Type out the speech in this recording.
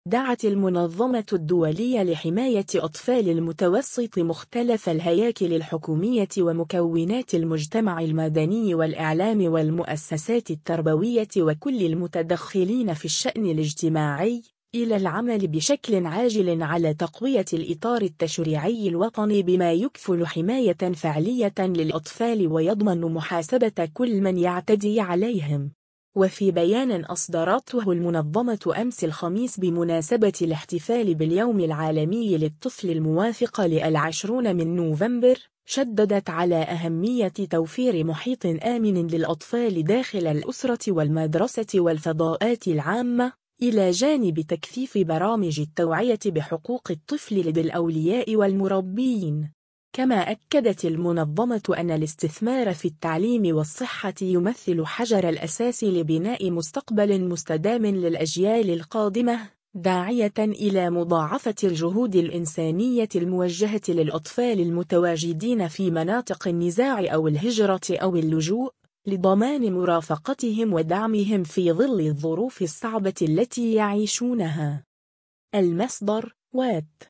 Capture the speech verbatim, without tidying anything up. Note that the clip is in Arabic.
دعت المنظمة الدولية لحماية أطفال المتوسط مختلف الهياكل الحكومية ومكونات المجتمع المدني والإعلام والمؤسسات التربوية وكل المتدخلين في الشأن الاجتماعي إلى العمل بشكل عاجل على تقوية الإطار التشريعي الوطني بما يكفل حماية فعلية للأطفال ويضمن محاسبة كل من يعتدي عليهم. وفي بيان أصدرته المنظمة أمس الخميس بمناسبة الاحتفال باليوم العالمي للطفل الموافق للعشرون من نوفمبر، شددت على أهمية توفير محيط آمن للأطفال داخل الأسرة والمدرسة والفضاءات العامة، إلى جانب تكثيف برامج التوعية بحقوق الطفل لدى الأولياء والمربين. كما أكدت المنظمة أن الاستثمار في التعليم والصحة يمثل حجر الأساس لبناء مستقبل مستدام للأجيال القادمة، داعية إلى مضاعفة الجهود الإنسانية الموجهة للأطفال المتواجدين في مناطق النزاع أو الهجرة أو اللجوء، لضمان مرافقتهم ودعمهم في ظل الظروف الصعبة التي يعيشونها. المصدر: وات.